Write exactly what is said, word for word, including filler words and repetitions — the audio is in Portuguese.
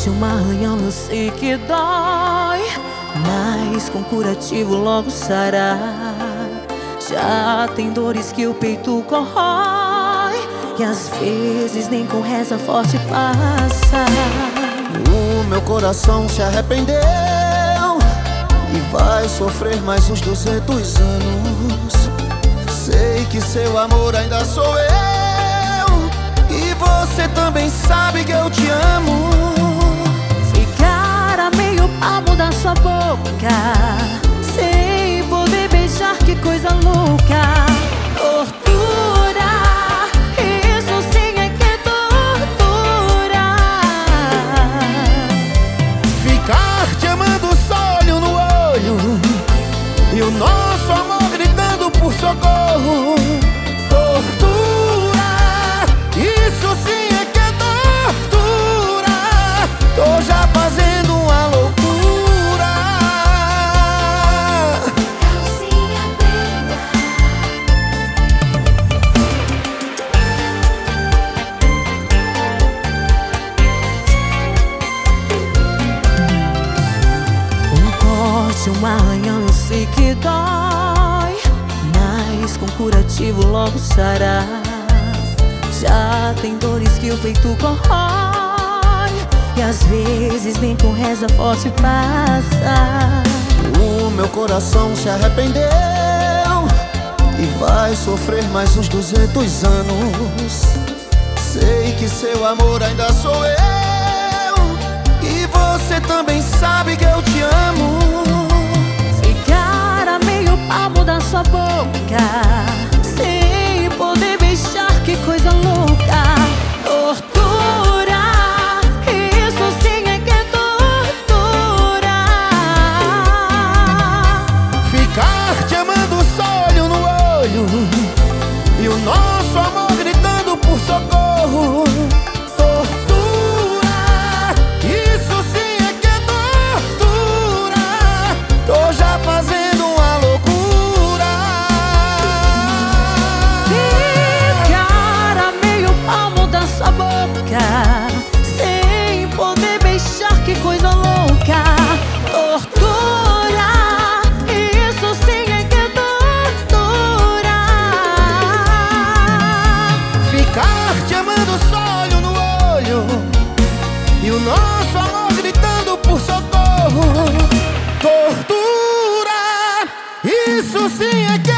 corte, um arranhão, eu sei que dói, mas com curativo logo sará. Já tem dores que o peito corrói, e às vezes nem com reza forte passa. O meu coração se arrependeu e vai sofrer mais uns duzentos anos. Sei que seu amor ainda sou eu, e você também sabe que eu te amo. Ficar a meio palmo da sua boca, sem poder beijar, que coisa louca. Tortura, isso sim é que é tortura. Ficar te amando só olho no olho, e o nosso amor gritando por socorro. Tortura, isso sim é que é tortura. Tô já fazendo uma loucura. Um corte, um arranhão, eu sei que dói, mas com curativo logo sará. Já tem dores que o peito corrói, e às vezes nem com reza forte passa. O meu coração se arrependeu e vai sofrer mais uns duzentos anos. Sei que seu amor ainda sou eu, e você também sabe que eu te amo. Ficar a meio palmo da sua boca, sem poder beijar, que coisa louca. Tortura, isso sim é que é tortura. Ficar te amando só olho no olho, e o nosso amor gritando por socorro. Tortura, isso sim é que é tortura. Tô já fazendo uma loucura. Ficar a meio palmo da sua boca, sem poder beijar, que coisa louca. Tortura, isso sim é que é tortura. Ficar te amando só olho no olho, e o nosso amor gritando por socorro. Tortura, isso sim é que